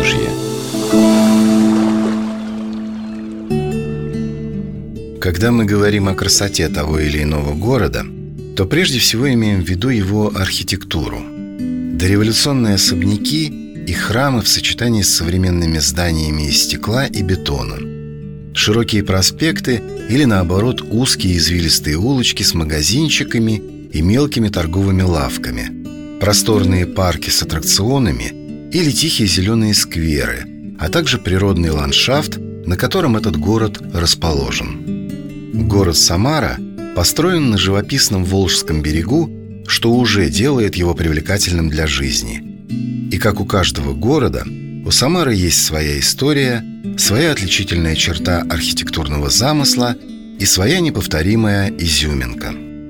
Поволжье. Когда мы говорим о красоте того или иного города, то прежде всего имеем в виду его архитектуру. Дореволюционные особняки и храмы в сочетании с современными зданиями из стекла и бетона, широкие проспекты или, наоборот, узкие извилистые улочки с магазинчиками и мелкими торговыми лавками, просторные парки с аттракционами или тихие зеленые скверы, а также природный ландшафт, на котором этот город расположен. Город Самара построен на живописном Волжском берегу, что уже делает его привлекательным для жизни. И как у каждого города, у Самары есть своя история, своя отличительная черта архитектурного замысла и своя неповторимая изюминка.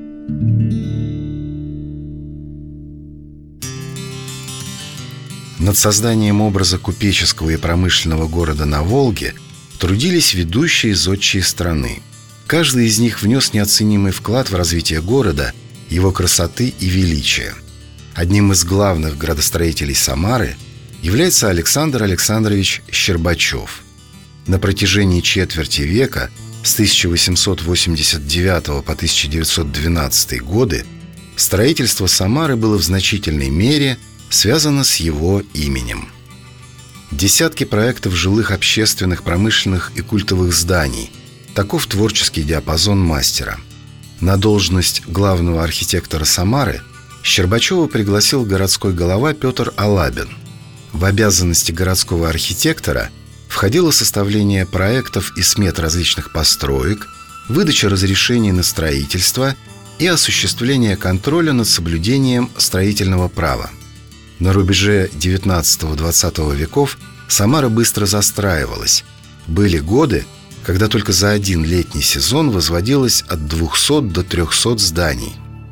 Над созданием образа купеческого и промышленного города на Волге трудились ведущие зодчие страны. Каждый из них внес неоценимый вклад в развитие города, его красоты и величия. Одним из главных градостроителей Самары является Александр Александрович Щербачев. На протяжении четверти века, с 1889 по 1912 годы, строительство Самары было в значительной мере связано с его именем. Десятки проектов жилых, общественных, промышленных и культовых зданий – таков творческий диапазон мастера. На должность главного архитектора Самары Щербачева пригласил городской голова Петр Алабин. В обязанности городского архитектора входило составление проектов и смет различных построек, выдача разрешений на строительство и осуществление контроля над соблюдением строительного права. На рубеже XIX-XX веков Самара быстро застраивалась. Были годы, когда только за один летний сезон возводилось от 200 до 300 зданий.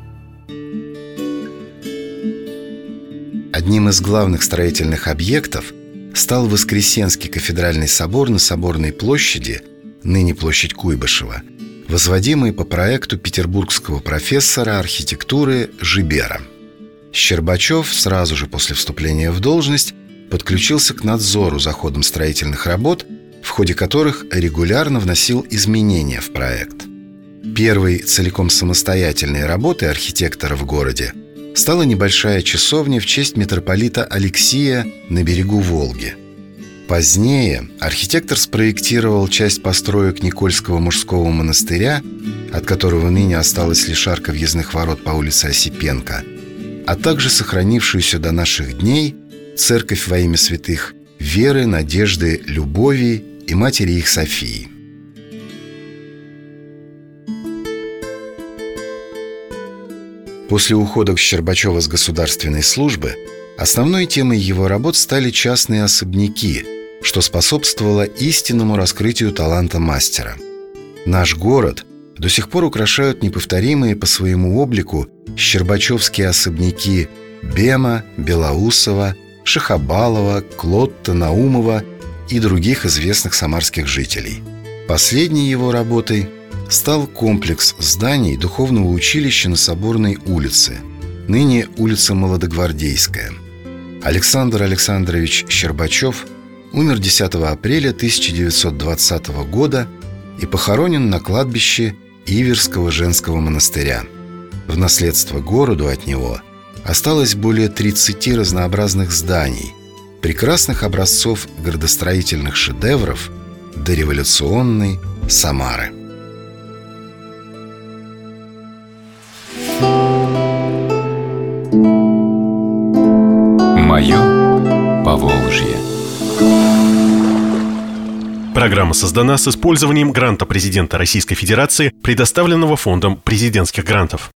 Одним из главных строительных объектов стал Воскресенский кафедральный собор на Соборной площади, ныне площадь Куйбышева, возводимый по проекту петербургского профессора архитектуры Жибера. Щербачев сразу же после вступления в должность подключился к надзору за ходом строительных работ, в ходе которых регулярно вносил изменения в проект. Первой целиком самостоятельной работой архитектора в городе стала небольшая часовня в честь митрополита Алексия на берегу Волги. Позднее архитектор спроектировал часть построек Никольского мужского монастыря, от которого ныне осталась лишь арка въездных ворот по улице Осипенко, а также сохранившуюся до наших дней церковь во имя святых Веры, Надежды, Любови и матери их Софии. После ухода Щербачева с государственной службы основной темой его работ стали частные особняки, что способствовало истинному раскрытию таланта мастера. Наш город до сих пор украшают неповторимые по своему облику щербачевские особняки Бема, Белоусова, Шахабалова, Клотта, Наумова и других известных самарских жителей. Последней его работой стал комплекс зданий духовного училища на Соборной улице, ныне улица Молодогвардейская. Александр Александрович Щербачев умер 10 апреля 1920 года и похоронен на кладбище Иверского женского монастыря. В наследство городу от него осталось более 30 разнообразных зданий, прекрасных образцов градостроительных шедевров дореволюционной Самары. Мое Поволжье. Программа создана с использованием гранта президента Российской Федерации, предоставленного Фондом президентских грантов.